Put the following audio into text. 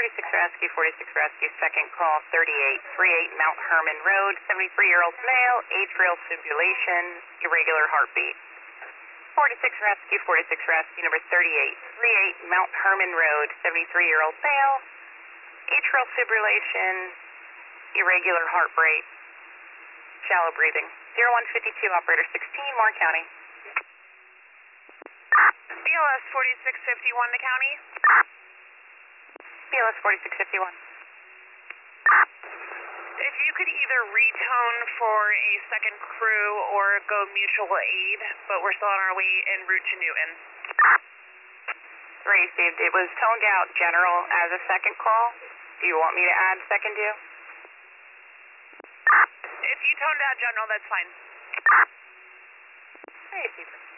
46 Rescue, 46 Rescue, second call, 3838 Mount Herman Road, 73-year-old male, atrial fibrillation, irregular heartbeat. 46 Rescue, 46 Rescue, number 3838 Mount Herman Road, 73-year-old male, atrial fibrillation, irregular heart rate, shallow breathing. 0152, operator 16, Warren County. BLS 4651 to county. BLS 4651. If you could either retone for a second crew or go mutual aid, but we're still on our way en route to Newton. Received. It was toned out general as a second call. Do you want me to add second due? If you toned out general, that's fine. Received.